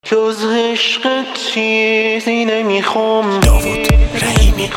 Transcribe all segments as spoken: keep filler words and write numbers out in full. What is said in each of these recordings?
جز عشقت چیزی نمیخوام. داوود رحیمی.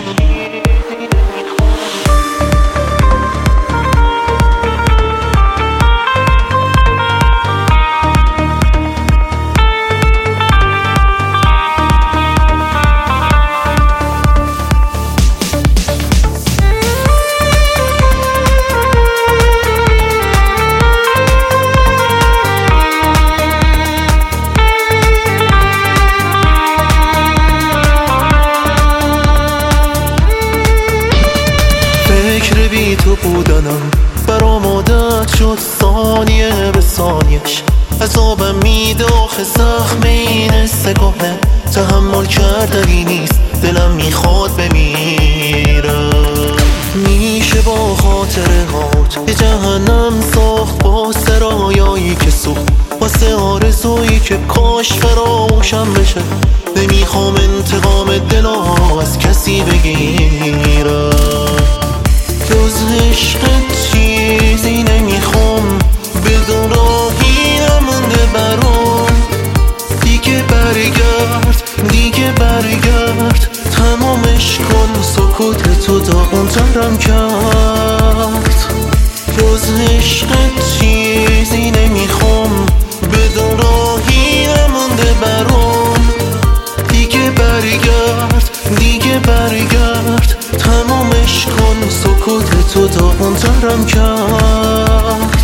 بی تو بودنم برام عادت شد، ثانیه به ثانیش عذابم میده. آخه زخم این استگاهه تحمل کردنی نیست، دلم میخواد بمیرم. میشه با خاطره هات یه جهنم ساخت، با سرایایی که سوخت، واسه آرزویی که کاش فراموشم بشه. نمیخوام انتقام دلم از کسی بگیرم. جز عشقت چیزی نمیخوام، بدون راهی نمونده برام. دیگه برگرد، دیگه برگرد، تمامش کن. سکوتتو داغون‌ترم کرد. جز عشقت چیزی نمیخوام، بدون راهی نمونده برام. دیگه برگرد، دیگه برگرد، تمامش کن. سکوتتو داغون‌ترم کرد.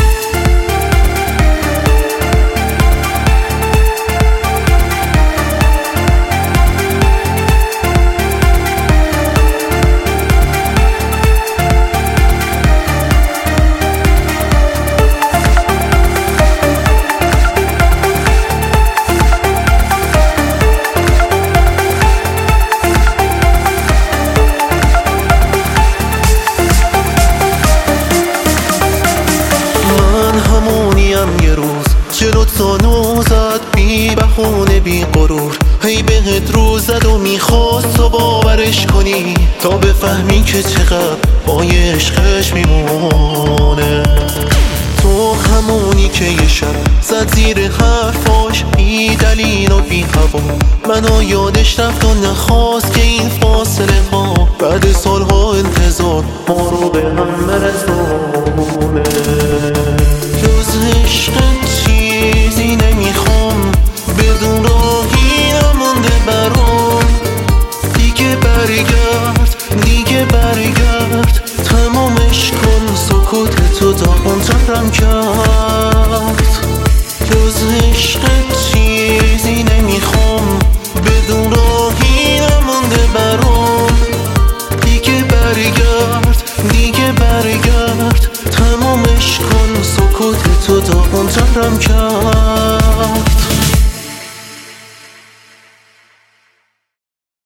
یه روز جلوت زانو زد، بی بهونه بی غرور، هی بهت رو زد و میخواست تو باورش کنی، تا بفهمی که چقدر با یه عشقش میمونه. تو همونی که یه شب زد زیر حرفاش، بی دلیل و بی هوا منو یادش رفت و نخواست که این فاصله ها بعد سالها انتظار ما رو به هم برسونه. جز عشقت چیزی نمیخوام، بدون راهی نمونده برام. دیگه برگرد، دیگه برگرد، تمامش کن. سکوتتو داغون‌ترم کرد. جز عشقت چیزی نمیخوام، بدون راهی نمونده برام. دیگه برگرد، دیگه برگرد، تمامش کن. سکوتتو داغون‌ترم کرد.